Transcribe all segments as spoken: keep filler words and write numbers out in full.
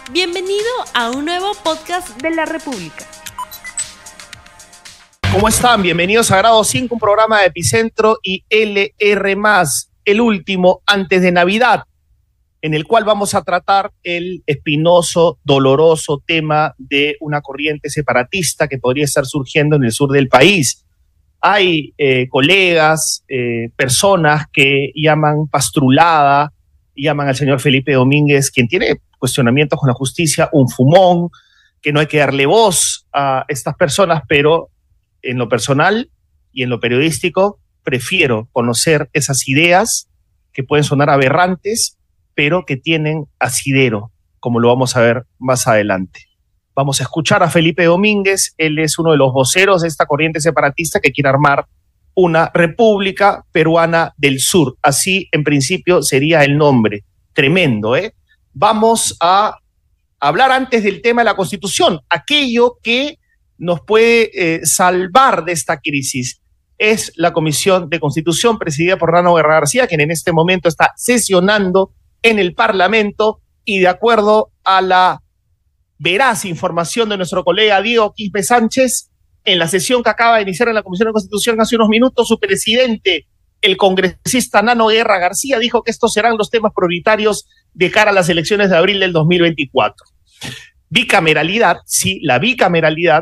Bienvenido a un nuevo podcast de la República. ¿Cómo están? Bienvenidos a Grado cinco, un programa de Epicentro y L R más, el último antes de Navidad, en el cual vamos a tratar el espinoso, doloroso tema de una corriente separatista que podría estar surgiendo en el sur del país. Hay eh, colegas, eh, personas que llaman pastrulada, llaman al señor Felipe Domínguez, quien tiene cuestionamientos con la justicia, un fumón, que no hay que darle voz a estas personas, pero en lo personal y en lo periodístico prefiero conocer esas ideas que pueden sonar aberrantes, pero que tienen asidero, como lo vamos a ver más adelante. Vamos a escuchar a Felipe Domínguez. Él es uno de los voceros de esta corriente separatista que quiere armar una República Peruana del Sur. Así, en principio, sería el nombre. Tremendo, ¿eh? Vamos a hablar antes del tema de la Constitución, aquello que nos puede eh, salvar de esta crisis. Es la Comisión de Constitución presidida por Nano Guerra García, quien en este momento está sesionando en el Parlamento y, de acuerdo a la veraz información de nuestro colega Diego Quispe Sánchez, en la sesión que acaba de iniciar en la Comisión de Constitución hace unos minutos, su presidente, el congresista Nano Guerra García, dijo que estos serán los temas prioritarios de cara a las elecciones de abril del dos mil veinticuatro. Bicameralidad, sí, la bicameralidad,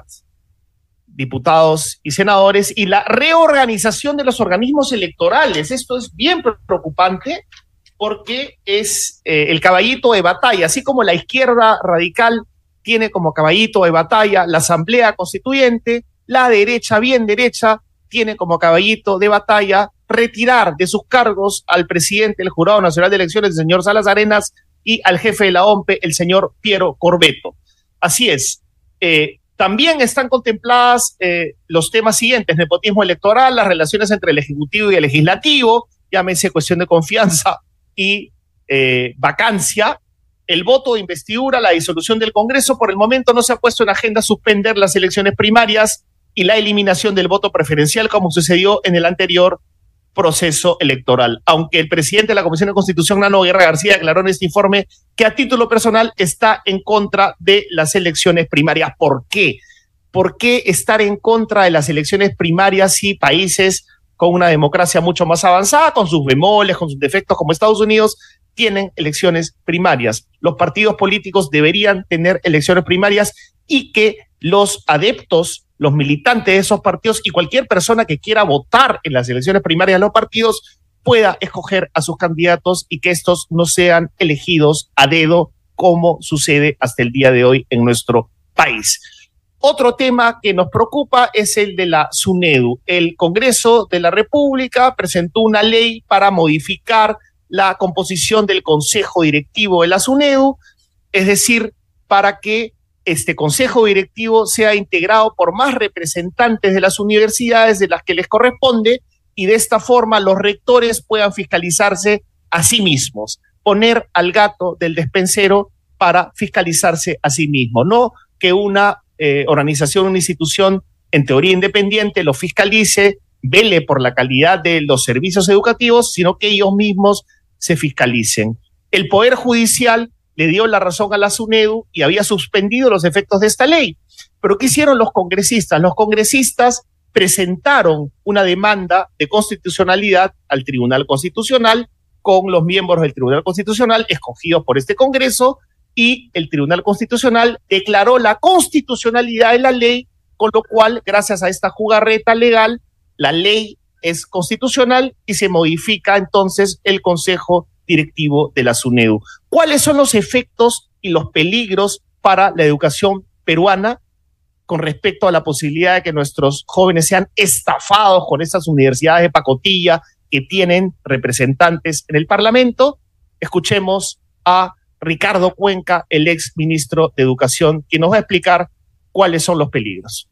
diputados y senadores, y la reorganización de los organismos electorales. Esto es bien preocupante porque es eh, el caballito de batalla, así como la izquierda radical tiene como caballito de batalla la Asamblea Constituyente, la derecha, bien derecha, tiene como caballito de batalla retirar de sus cargos al presidente del Jurado Nacional de Elecciones, el señor Salas Arenas, y al jefe de la O M P E, el señor Piero Corbeto. Así es. Eh, también están contempladas eh, los temas siguientes: nepotismo electoral, las relaciones entre el Ejecutivo y el Legislativo, llámese cuestión de confianza y eh, vacancia, el voto de investidura, la disolución del Congreso. Por el momento no se ha puesto en agenda suspender las elecciones primarias y la eliminación del voto preferencial, como sucedió en el anterior proceso electoral. Aunque el presidente de la Comisión de Constitución, Nano Guerra García, declaró en este informe que a título personal está en contra de las elecciones primarias. ¿Por qué? ¿Por qué estar en contra de las elecciones primarias si países con una democracia mucho más avanzada, con sus bemoles, con sus defectos como Estados Unidos, tienen elecciones primarias? Los partidos políticos deberían tener elecciones primarias y que los adeptos, los militantes de esos partidos y cualquier persona que quiera votar en las elecciones primarias de los partidos pueda escoger a sus candidatos y que estos no sean elegidos a dedo como sucede hasta el día de hoy en nuestro país. Otro tema que nos preocupa es el de la SUNEDU. El Congreso de la República presentó una ley para modificar la composición del Consejo Directivo de la SUNEDU, es decir, para que este Consejo Directivo sea integrado por más representantes de las universidades de las que les corresponde, y de esta forma los rectores puedan fiscalizarse a sí mismos, poner al gato del despensero para fiscalizarse a sí mismo, no que una eh, organización, una institución en teoría independiente lo fiscalice, vele por la calidad de los servicios educativos, sino que ellos mismos se fiscalicen. El Poder Judicial le dio la razón a la SUNEDU y había suspendido los efectos de esta ley. Pero ¿qué hicieron los congresistas? Los congresistas presentaron una demanda de constitucionalidad al Tribunal Constitucional con los miembros del Tribunal Constitucional escogidos por este Congreso, y el Tribunal Constitucional declaró la constitucionalidad de la ley, con lo cual, gracias a esta jugarreta legal, la ley es constitucional y se modifica entonces el Consejo Directivo de la SUNEDU. ¿Cuáles son los efectos y los peligros para la educación peruana con respecto a la posibilidad de que nuestros jóvenes sean estafados con esas universidades de pacotilla que tienen representantes en el Parlamento? Escuchemos a Ricardo Cuenca, el ex ministro de Educación, quien nos va a explicar cuáles son los peligros.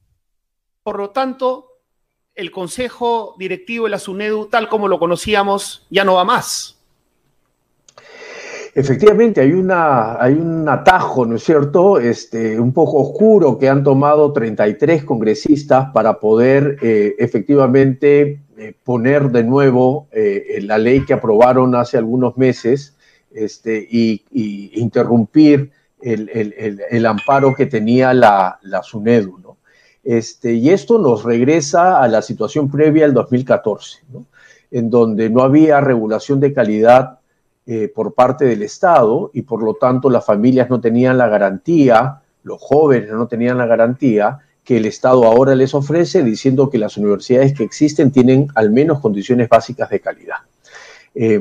Por lo tanto, el Consejo Directivo de la SUNEDU, tal como lo conocíamos, ya no va más. Efectivamente, hay, una, hay un atajo, ¿no es cierto?, este, un poco oscuro que han tomado treinta y tres congresistas para poder eh, efectivamente eh, poner de nuevo eh, la ley que aprobaron hace algunos meses este, y, y interrumpir el, el, el, el amparo que tenía la, la SUNEDU, ¿no? Este, y esto nos regresa a la situación previa al dos mil catorce, ¿no? En donde no había regulación de calidad eh, por parte del Estado y por lo tanto las familias no tenían la garantía, los jóvenes no tenían la garantía que el Estado ahora les ofrece, diciendo que las universidades que existen tienen al menos condiciones básicas de calidad. Eh,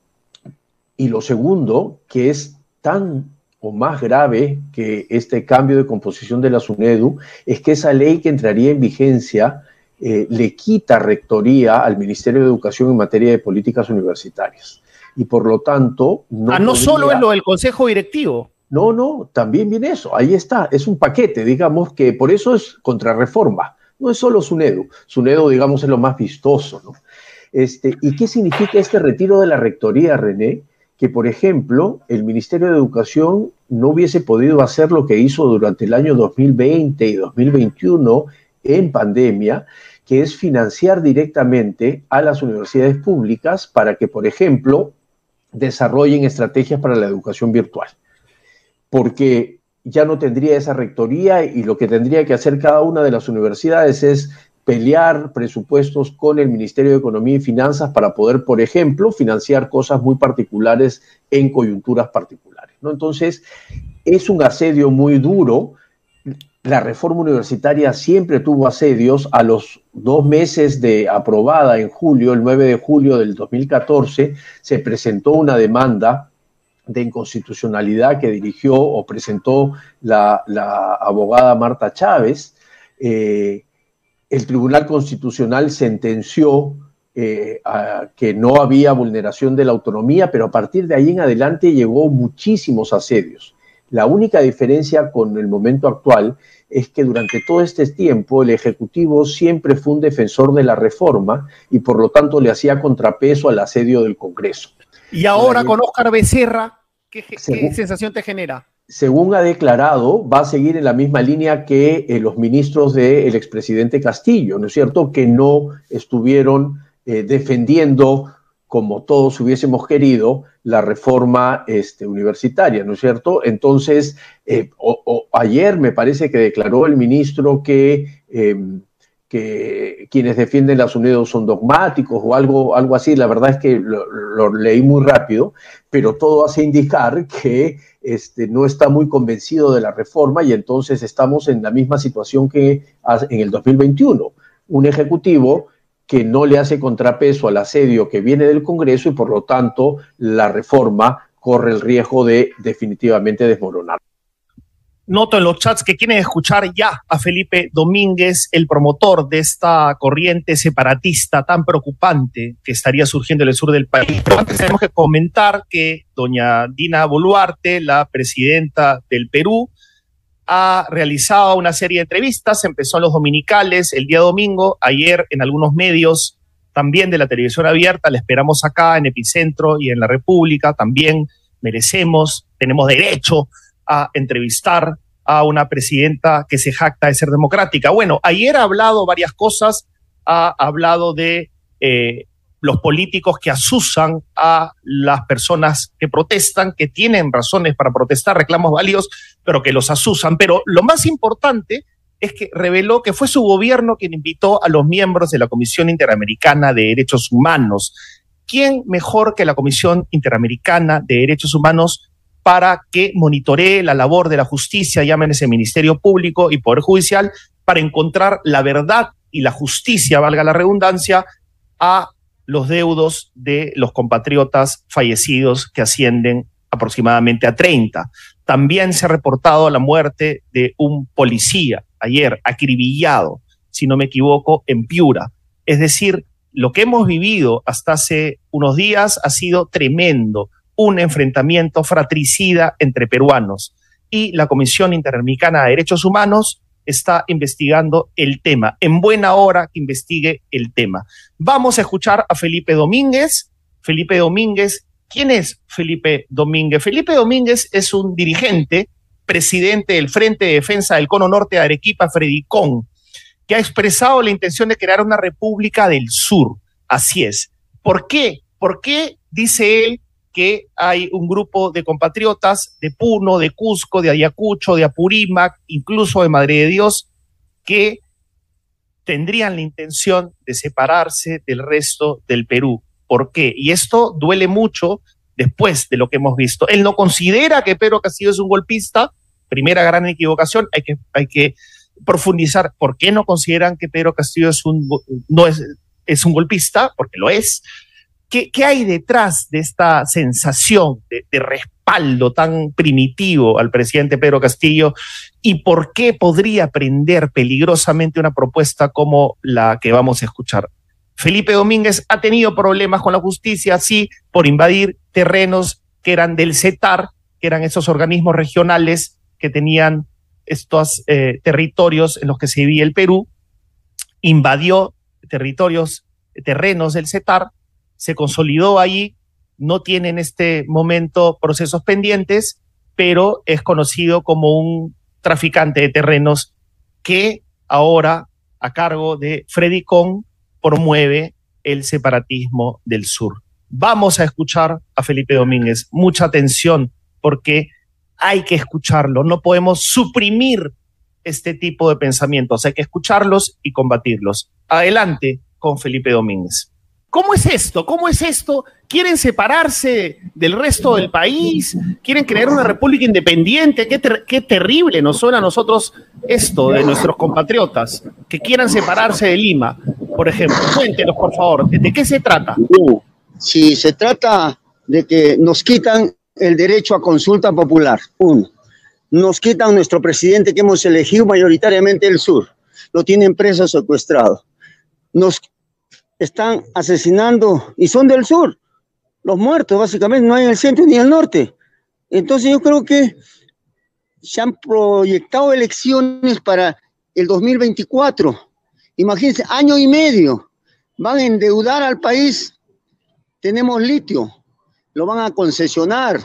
y lo segundo, que es tan o más grave que este cambio de composición de la SUNEDU, es que esa ley que entraría en vigencia eh, le quita rectoría al Ministerio de Educación en materia de políticas universitarias. Y por lo tanto... No, ah, no podría... solo es lo del Consejo Directivo. No, no, también viene eso, ahí está, es un paquete, digamos, que por eso es contrarreforma, no es solo SUNEDU, SUNEDU, digamos, es lo más vistoso, ¿no? Este, ¿y qué significa este retiro de la rectoría, René? Que, por ejemplo, el Ministerio de Educación no hubiese podido hacer lo que hizo durante el año dos mil veinte y dos mil veintiuno en pandemia, que es financiar directamente a las universidades públicas para que, por ejemplo, desarrollen estrategias para la educación virtual. Porque ya no tendría esa rectoría y lo que tendría que hacer cada una de las universidades es pelear presupuestos con el Ministerio de Economía y Finanzas para poder, por ejemplo, financiar cosas muy particulares en coyunturas particulares, ¿no? Entonces, es un asedio muy duro. La reforma universitaria siempre tuvo asedios. A los dos meses de aprobada en julio, el nueve de julio del dos mil catorce, se presentó una demanda de inconstitucionalidad que dirigió o presentó la, la abogada Marta Chávez. Eh, el Tribunal Constitucional sentenció eh, a, que no había vulneración de la autonomía, pero a partir de ahí en adelante llegó muchísimos asedios. La única diferencia con el momento actual es que durante todo este tiempo el Ejecutivo siempre fue un defensor de la reforma y por lo tanto le hacía contrapeso al asedio del Congreso. Y ahora con Óscar Becerra, ¿qué, qué según, sensación te genera? Según ha declarado, va a seguir en la misma línea que eh, los ministros del expresidente Castillo, ¿no es cierto?, que no estuvieron eh, defendiendo, como todos hubiésemos querido, la reforma este, universitaria, ¿no es cierto? Entonces, eh, o, o, ayer me parece que declaró el ministro que... Eh, que quienes defienden la SUNEDU son dogmáticos o algo, algo así. La verdad es que lo, lo leí muy rápido, pero todo hace indicar que este, no está muy convencido de la reforma y entonces estamos en la misma situación que en el dos mil veintiuno. Un ejecutivo que no le hace contrapeso al asedio que viene del Congreso y por lo tanto la reforma corre el riesgo de definitivamente desmoronar. Noto en los chats que quieren escuchar ya a Felipe Domínguez, el promotor de esta corriente separatista tan preocupante que estaría surgiendo en el sur del país. Pero antes tenemos que comentar que doña Dina Boluarte, la presidenta del Perú, ha realizado una serie de entrevistas, empezó en los dominicales el día domingo, ayer en algunos medios también de la televisión abierta, la esperamos acá en Epicentro y en La República, también merecemos, tenemos derecho a entrevistar a una presidenta que se jacta de ser democrática. Bueno, ayer ha hablado varias cosas, ha hablado de eh, los políticos que asusan a las personas que protestan, que tienen razones para protestar, reclamos válidos, pero que los asusan. Pero lo más importante es que reveló que fue su gobierno quien invitó a los miembros de la Comisión Interamericana de Derechos Humanos. ¿Quién mejor que la Comisión Interamericana de Derechos Humanos para que monitoree la labor de la justicia, llámense Ministerio Público y Poder Judicial, para encontrar la verdad y la justicia, valga la redundancia, a los deudos de los compatriotas fallecidos que ascienden aproximadamente a treinta. También se ha reportado la muerte de un policía ayer, acribillado, si no me equivoco, en Piura. Es decir, lo que hemos vivido hasta hace unos días ha sido tremendo, un enfrentamiento fratricida entre peruanos. Y la Comisión Interamericana de Derechos Humanos está investigando el tema. En buena hora que investigue el tema. Vamos a escuchar a Felipe Domínguez. Felipe Domínguez, ¿quién es Felipe Domínguez? Felipe Domínguez es un dirigente, presidente del Frente de Defensa del Cono Norte de Arequipa, Fredicón, que ha expresado la intención de crear una república del sur. Así es. ¿Por qué? ¿Por qué, dice él, que hay un grupo de compatriotas de Puno, de Cusco, de Ayacucho, de Apurímac, incluso de Madre de Dios, que tendrían la intención de separarse del resto del Perú. ¿Por qué? Y esto duele mucho después de lo que hemos visto. Él no considera que Pedro Castillo es un golpista, primera gran equivocación, hay que, hay que profundizar por qué no consideran que Pedro Castillo es un, no es, es un golpista, porque lo es. ¿Qué, qué hay detrás de esta sensación de, de respaldo tan primitivo al presidente Pedro Castillo y por qué podría prender peligrosamente una propuesta como la que vamos a escuchar? Felipe Domínguez ha tenido problemas con la justicia, sí, por invadir terrenos que eran del CETAR, que eran esos organismos regionales que tenían estos eh, territorios en los que se vivía el Perú, invadió territorios, terrenos del CETAR, se consolidó ahí, no tiene en este momento procesos pendientes, pero es conocido como un traficante de terrenos que ahora, a cargo de Freddy Con, promueve el separatismo del sur. Vamos a escuchar a Felipe Domínguez. Mucha atención, porque hay que escucharlo. No podemos suprimir este tipo de pensamientos. Hay que escucharlos y combatirlos. Adelante con Felipe Domínguez. ¿Cómo es esto? ¿Cómo es esto? ¿Quieren separarse del resto del país? ¿Quieren crear una república independiente? Qué, ter qué terrible nos suena a nosotros esto de nuestros compatriotas, que quieran separarse de Lima, por ejemplo. Cuéntenos, por favor, ¿de qué se trata? Si se trata de que nos quitan el derecho a consulta popular, uno. Nos quitan nuestro presidente que hemos elegido mayoritariamente del sur. Lo tienen preso secuestrado. Nos están asesinando y son del sur. Los muertos, básicamente, no hay en el centro ni en el norte. Entonces yo creo que se han proyectado elecciones para el dos mil veinticuatro. Imagínense, año y medio. Van a endeudar al país. Tenemos litio. Lo van a concesionar.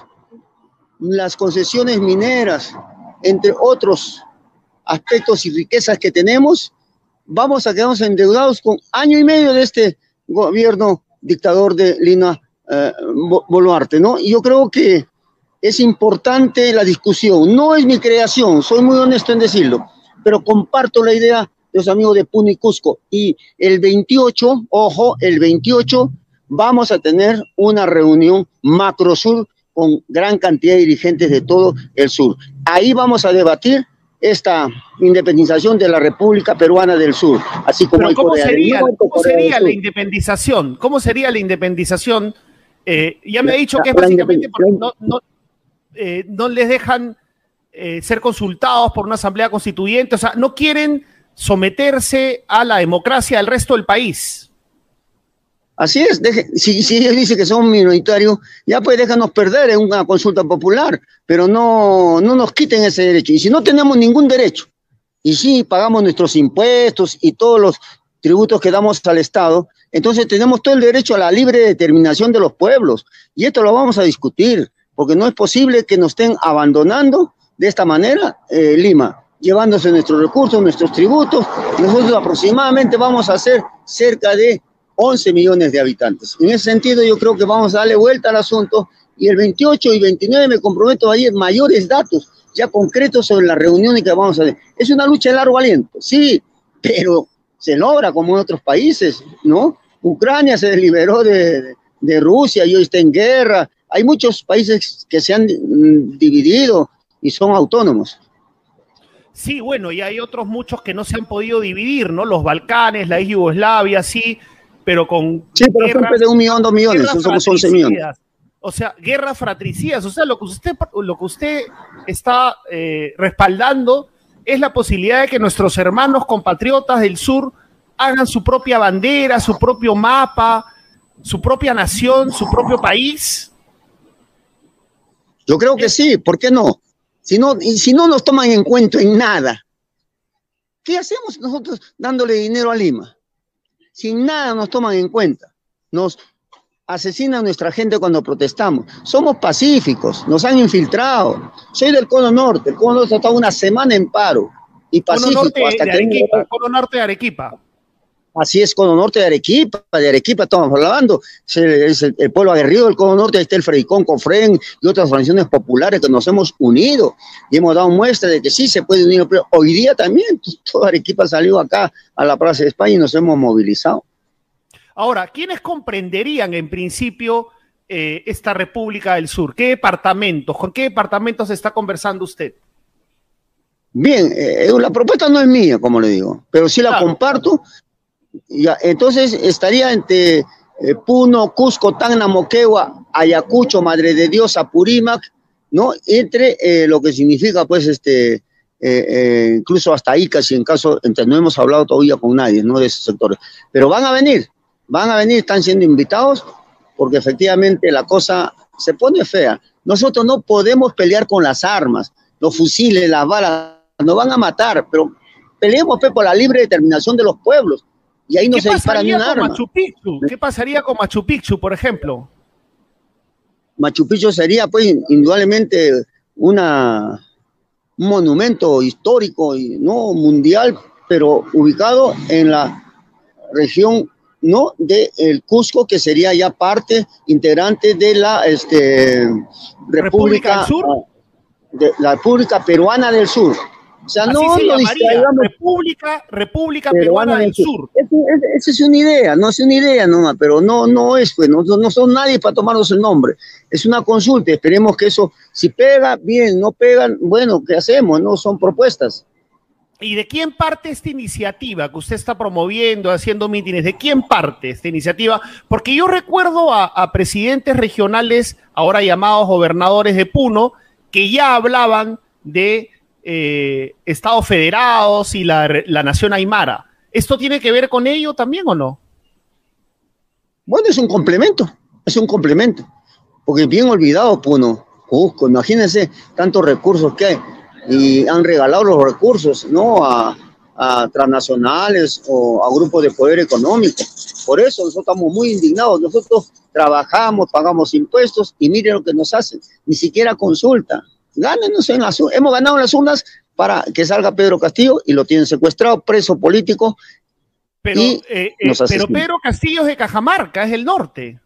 Las concesiones mineras, entre otros aspectos y riquezas que tenemos, vamos a quedarnos endeudados con año y medio de este gobierno dictador de Lina eh, Boluarte, ¿no? Y yo creo que es importante la discusión. No es mi creación, soy muy honesto en decirlo, pero comparto la idea de los amigos de Puno y Cusco. Y el veintiocho, ojo, el veintiocho vamos a tener una reunión macrosur con gran cantidad de dirigentes de todo el sur. Ahí vamos a debatir esta independización de la República Peruana del Sur, así como Pero hay ¿cómo Corea sería, del Norte, ¿cómo Corea sería del la Sur. independización? ¿Cómo sería la independización? Eh, ya me La- ha dicho que es la básicamente porque independización- no, no, eh, no les dejan eh, ser consultados por una asamblea constituyente, o sea, no quieren someterse a la democracia del resto del país. Así es, deje, si, si ellos dicen que son minoritarios, ya pues déjanos perder en una consulta popular, pero no, no nos quiten ese derecho. Y si no tenemos ningún derecho, y si pagamos nuestros impuestos y todos los tributos que damos al Estado, entonces tenemos todo el derecho a la libre determinación de los pueblos. Y esto lo vamos a discutir, porque no es posible que nos estén abandonando de esta manera eh, Lima, llevándose nuestros recursos, nuestros tributos. Nosotros aproximadamente vamos a hacer cerca de once millones de habitantes. En ese sentido, yo creo que vamos a darle vuelta al asunto y el veintiocho y veintinueve me comprometo a ir mayores datos ya concretos sobre las reuniones que vamos a hacer. Es una lucha de largo aliento, sí, pero se logra como en otros países, ¿no? Ucrania se liberó de, de Rusia y hoy está en guerra. Hay muchos países que se han mm, dividido y son autónomos. Sí, bueno, y hay otros muchos que no se han podido dividir, ¿no? Los Balcanes, la ex Yugoslavia, sí, pero con Sí, pero guerras- siempre de un millón, dos millones, guerras somos once millones. fratricidas. O sea, guerras fratricidas. O sea, lo que usted, lo que usted está eh, respaldando es la posibilidad de que nuestros hermanos compatriotas del sur hagan su propia bandera, su propio mapa, su propia nación, su propio país. Yo creo que sí, ¿por qué no? Si no, y si no nos toman en cuenta en nada, ¿qué hacemos nosotros dándole dinero a Lima? Sin nada nos toman en cuenta. Nos asesinan a nuestra gente cuando protestamos. Somos pacíficos, nos han infiltrado. Soy del Cono Norte, el Cono Norte ha estado una semana en paro. Y Cono pacífico norte hasta de que... Arequipa, Cono norte de Arequipa. Así es, Cono Norte de Arequipa, de Arequipa estamos hablando, es el, es el, el pueblo aguerrido del Cono Norte, ahí está el Fredicón, Cofren y otras organizaciones populares que nos hemos unido y hemos dado muestra de que sí se puede unir, pero hoy día también toda Arequipa salió acá a la Plaza de España y nos hemos movilizado. Ahora, ¿quiénes comprenderían en principio eh, esta República del Sur? ¿Qué departamentos? ¿Con qué departamentos está conversando usted? Bien, eh, la propuesta no es mía, como le digo, pero sí la claro. comparto. Ya, entonces estaría entre eh, Puno, Cusco, Tacna, Moquegua, Ayacucho, Madre de Dios, Apurímac, ¿no? Entre eh, lo que significa, pues, este, eh, eh, incluso hasta Ica, si en caso, entre, no hemos hablado todavía con nadie, ¿no? De esos sectores. Pero van a venir, van a venir, están siendo invitados, porque efectivamente la cosa se pone fea. Nosotros no podemos pelear con las armas, los fusiles, las balas, nos van a matar, pero peleemos pues, por la libre determinación de los pueblos. Y ahí no se dispara ni un arma. Machu Picchu? ¿Qué pasaría con Machu Picchu, por ejemplo? Machu Picchu sería, pues, indudablemente una, un monumento histórico, no mundial, pero ubicado en la región, ¿no? de el Cusco, que sería ya parte integrante de la este, República, ¿República del Sur? De la República Peruana del Sur. O sea, Así no se lo llamaría, República, República Peruana, Peruana del Sur. Sur. Esa es una idea, no es una idea nomás, pero no, no es, pues, no, no son nadie para tomarnos el nombre. Es una consulta, esperemos que eso, si pega, bien, no pegan, bueno, ¿qué hacemos? No son propuestas. ¿Y de quién parte esta iniciativa que usted está promoviendo, haciendo mítines? ¿De quién parte esta iniciativa? Porque yo recuerdo a, a presidentes regionales, ahora llamados gobernadores de Puno, que ya hablaban de eh, estados federados y la, la nación aymara. ¿Esto tiene que ver con ello también o no? Bueno, es un complemento, es un complemento. Porque bien olvidado Puno, Cusco, imagínense tantos recursos que hay. Y han regalado los recursos, ¿no? A, a transnacionales o a grupos de poder económico. Por eso nosotros estamos muy indignados. Nosotros trabajamos, pagamos impuestos y miren lo que nos hacen. Ni siquiera consulta. Gánenos en las urnas. Hemos ganado en las urnas para que salga Pedro Castillo y lo tienen secuestrado, preso político. Pero, eh, eh, pero Pedro Castillo es de Cajamarca, es del norte.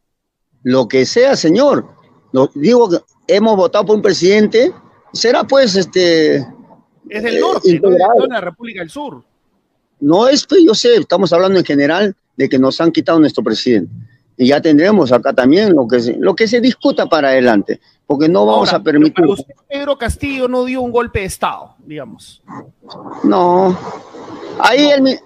Lo que sea, señor. No, digo que hemos votado por un presidente. Será pues este... Es del norte, eh, no es de la República del Sur. No es, pues yo sé, estamos hablando en general de que nos han quitado nuestro presidente. Y ya tendremos acá también lo que se, lo que se discuta para adelante, porque no vamos Ahora, a permitir... Pero para usted, Pedro Castillo no dio un golpe de Estado, digamos. No. Ahí no. El,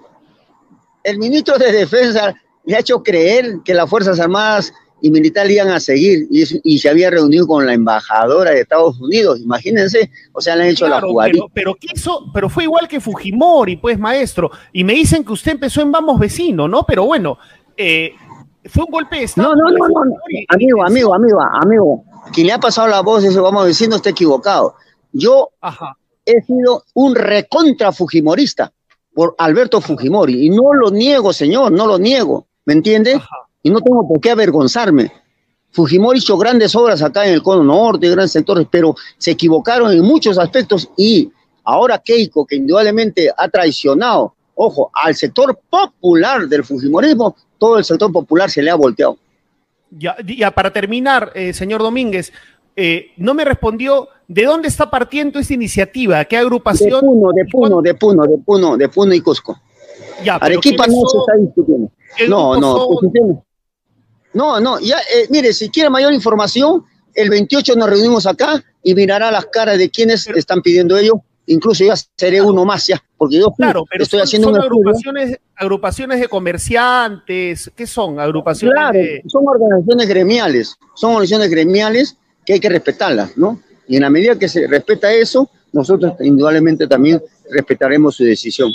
el ministro de Defensa le ha hecho creer que las Fuerzas Armadas y militares iban a seguir, y, y se había reunido con la embajadora de Estados Unidos, imagínense, o sea, le han hecho claro, la jugadita. Pero, pero, quiso, pero fue igual que Fujimori, pues, maestro, y me dicen que usted empezó en Vamos Vecino, ¿no? Pero bueno, eh, fue un golpe de Estado. No, no, no, no, no. amigo, amigo, amigo, amigo, quien le ha pasado la voz de eso Vamos Vecino está equivocado. Yo Ajá. he sido un recontra fujimorista por Alberto Fujimori, y no lo niego, señor, no lo niego, ¿me entiende? Ajá. Y no tengo por qué avergonzarme. Fujimori hizo grandes obras acá en el Cono Norte, grandes sectores, pero se equivocaron en muchos aspectos y ahora Keiko, que indudablemente ha traicionado, ojo, al sector popular del fujimorismo, todo el sector popular se le ha volteado. Ya, ya para terminar, eh, señor Domínguez, eh, no me respondió de dónde está partiendo esta iniciativa, qué agrupación. De Puno, de Puno, de Puno, de Puno, de Puno y Cusco. Ya, Arequipa no son... se está discutiendo. No, no, son... No, no, ya, eh, mire, si quiere mayor información, el veintiocho nos reunimos acá y mirará las caras de quienes pero, están pidiendo ello. Incluso ya seré claro, uno más ya, porque yo claro, pero estoy son, haciendo son un agrupaciones, agrupaciones de comerciantes, ¿qué son? Agrupaciones claro, de... son organizaciones gremiales, son organizaciones gremiales que hay que respetarlas, ¿no? Y en la medida que se respeta eso, nosotros indudablemente también respetaremos su decisión.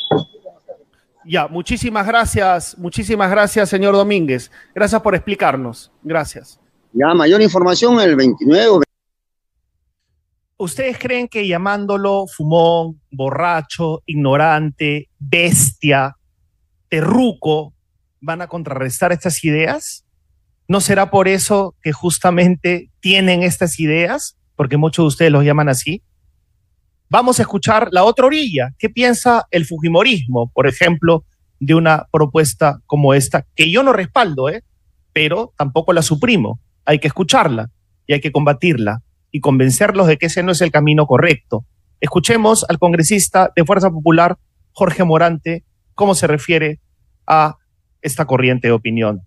Ya, muchísimas gracias, muchísimas gracias, señor Domínguez. Gracias por explicarnos. Gracias. Ya, mayor información el veintinueve. ¿Ustedes creen que llamándolo fumón, borracho, ignorante, bestia, terruco, van a contrarrestar estas ideas? ¿No será por eso que justamente tienen estas ideas? Porque muchos de ustedes los llaman así. Vamos a escuchar la otra orilla. ¿Qué piensa el fujimorismo, por ejemplo, de una propuesta como esta, que yo no respaldo, ¿eh? Pero tampoco la suprimo. Hay que escucharla y hay que combatirla y convencerlos de que ese no es el camino correcto. Escuchemos al congresista de Fuerza Popular, Jorge Morante, cómo se refiere a esta corriente de opinión.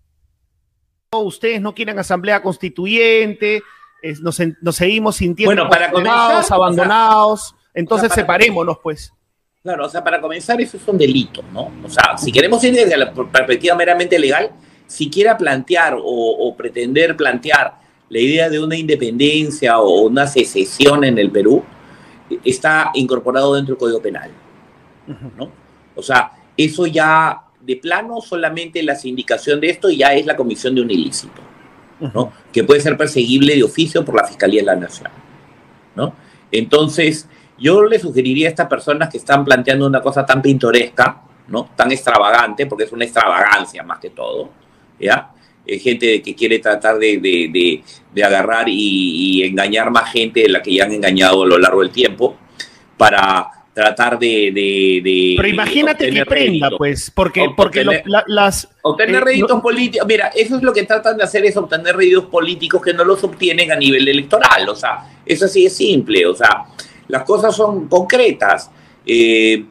Ustedes no quieren asamblea constituyente, es, nos, nos seguimos sintiendo bueno, para comenzar, abandonados, o sea, entonces o sea, separémonos, pues. Claro, o sea, para comenzar, eso es un delito, ¿no? O sea, si queremos ir desde la perspectiva meramente legal, siquiera plantear o, o pretender plantear la idea de una independencia o una secesión en el Perú, está incorporado dentro del Código Penal, ¿no? O sea, eso ya de plano solamente la sindicación de esto ya es la comisión de un ilícito, ¿no? Que puede ser perseguible de oficio por la Fiscalía de la Nación, ¿no? Entonces, yo le sugeriría a estas personas que están planteando una cosa tan pintoresca, ¿no? Tan extravagante, porque es una extravagancia más que todo, ¿ya? Eh, gente que quiere tratar de, de, de, de agarrar y, y engañar más gente de la que ya han engañado a lo largo del tiempo, para tratar de... de, de Pero imagínate que prenda, pues, porque, obtener, porque lo, la, las... Obtener eh, réditos no, políticos. Mira, eso es lo que tratan de hacer, es obtener réditos políticos que no los obtienen a nivel electoral. O sea, eso sí es simple. O sea, las cosas son concretas. Eh,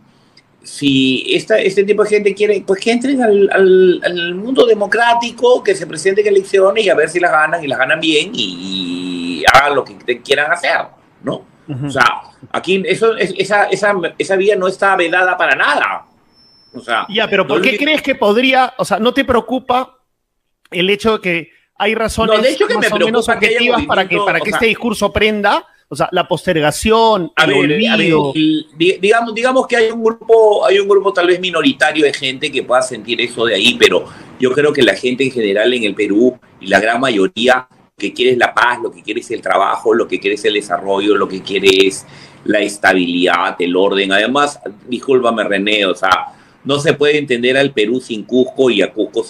si esta, este tipo de gente quiere, pues que entren al, al, al mundo democrático, que se presenten elecciones y a ver si las ganan y las ganan bien y, y hagan lo que quieran hacer, ¿no? Uh-huh. O sea, aquí eso, esa, esa, esa vía no está vedada para nada. O sea, ya, pero ¿por no qué le... crees que podría, o sea, no te preocupa el hecho de que hay razones no, de hecho que más me o menos objetivas que para que, para que sea, este discurso prenda? O sea, la postergación, a el ver, olvido. A ver, digamos, digamos que hay un grupo, hay un grupo tal vez minoritario de gente que pueda sentir eso de ahí, pero yo creo que la gente en general en el Perú y la gran mayoría que quiere es la paz, lo que quiere es el trabajo, lo que quiere es el desarrollo, lo que quiere es la estabilidad, el orden. Además, discúlpame René, o sea, no se puede entender al Perú sin Cusco y a Cusco.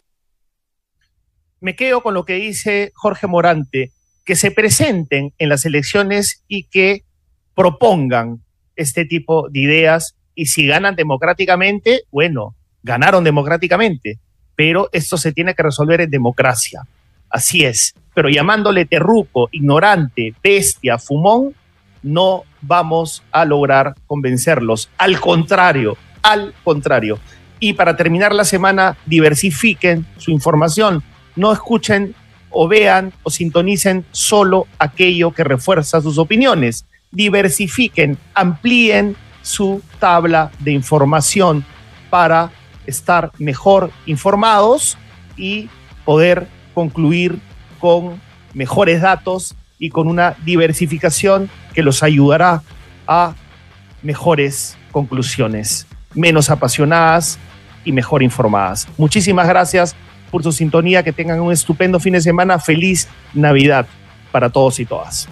Me quedo con lo que dice Jorge Morante, que se presenten en las elecciones y que propongan este tipo de ideas, y si ganan democráticamente, bueno, ganaron democráticamente, pero esto se tiene que resolver en democracia. Así es, pero llamándole terruco, ignorante, bestia, fumón, no vamos a lograr convencerlos. Al contrario, al contrario. Y para terminar la semana, diversifiquen su información. No escuchen o vean o sintonicen solo aquello que refuerza sus opiniones. Diversifiquen, amplíen su tabla de información para estar mejor informados y poder concluir con mejores datos y con una diversificación que los ayudará a mejores conclusiones, menos apasionadas y mejor informadas. Muchísimas gracias por su sintonía, que tengan un estupendo fin de semana. Feliz Navidad para todos y todas.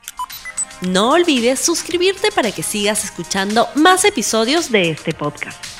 No olvides suscribirte para que sigas escuchando más episodios de este podcast.